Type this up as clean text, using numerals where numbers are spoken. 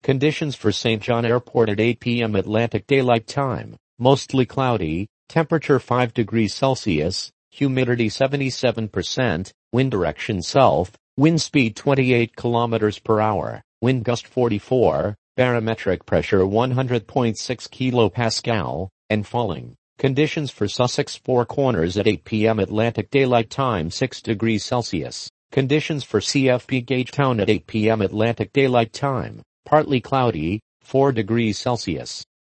Conditions for St. John Airport at 8 p.m. Atlantic Daylight Time. Mostly cloudy, temperature 5 degrees Celsius, humidity 77%, wind direction south, wind speed 28 kilometers per hour, wind gust 44, barometric pressure 100.6 kilopascal, and falling. Conditions for Sussex Four Corners at 8 p.m. Atlantic Daylight Time 6 degrees Celsius. Conditions for CFP Gagetown at 8 p.m. Atlantic Daylight Time. Partly cloudy, 4 degrees Celsius.